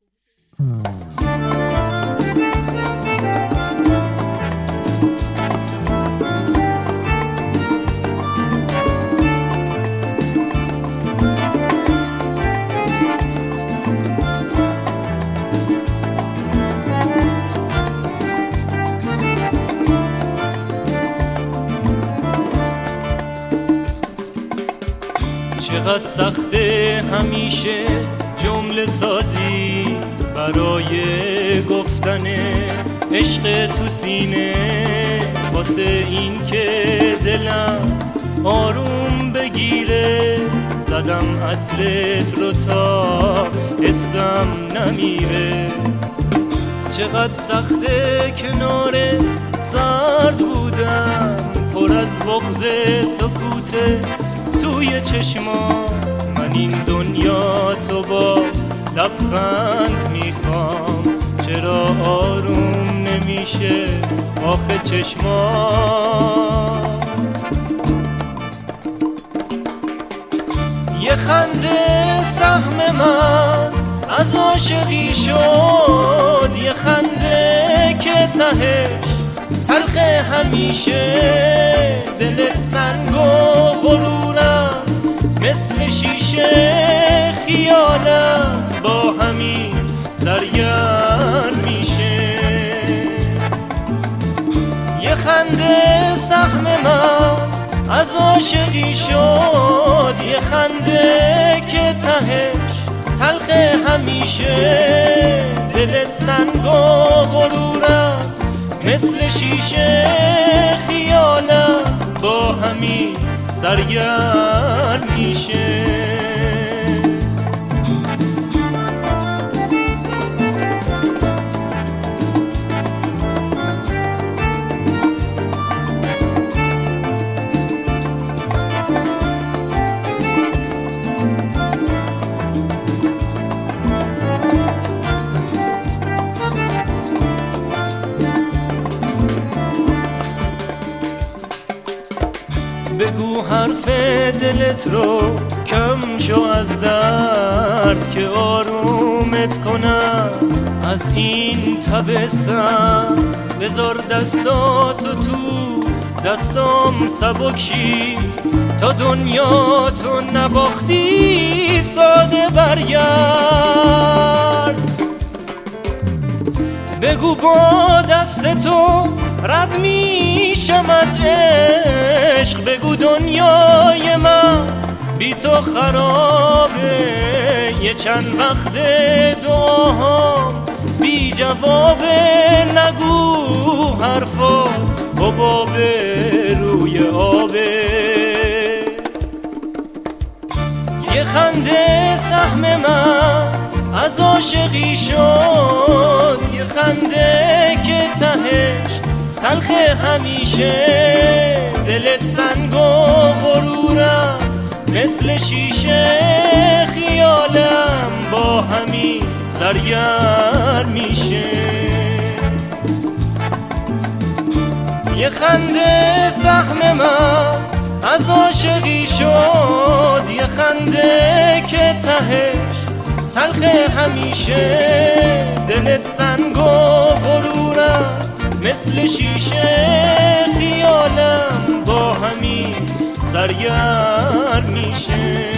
چقدر سخته همیشه جمله سازی برای گفتن عشق تو سینه، واسه این که دلم آروم بگیره زدم عطرت رو تا حسم نمیره. چقدر سخته کنار سرد بودم، پر از بغض سکوته توی چشمات، من این دنیا تو با لبخند میخوام، چرا آروم نمیشه آخه چشمات؟ یه خنده سهم من از عاشقی شد، یه خنده که تهش تلخ همیشه، دلت سنگ و غرورم مثل شیشه، خیالم با همین سرگرم میشه. یه خنده سهم من از عاشقی شد، یه خنده که تهش تلخ همیشه، دلت سنگ و غرورم مثل شیشه، خیالم با همین سرگرم میشه. بگو حرف دلت رو کم شو از درد، که آرومت کنم از این تبسم. بذار دستاتو تو دستام سبک شی، تا دنیا تو نباختی ساده برگرد. بگو با دست تو رد میشم از عشق، بگو دنیای من بی تو خرابه، یه چند وقت دعاهام بی جوابه، نگو حرفا حباب روی آبه. یه خنده سهم من از عاشقی شد، یه خنده که تهش تلخ همیشه، دلت سنگ و غرورم مثل شیشه، خیالم با همین سرگرم میشه. یه خنده سهم من از عاشقی شد، یه خنده که تهش تلخ همیشه، دلت سنگ و غرورم مثل شیشه، خیالم با همین سرگرم میشه.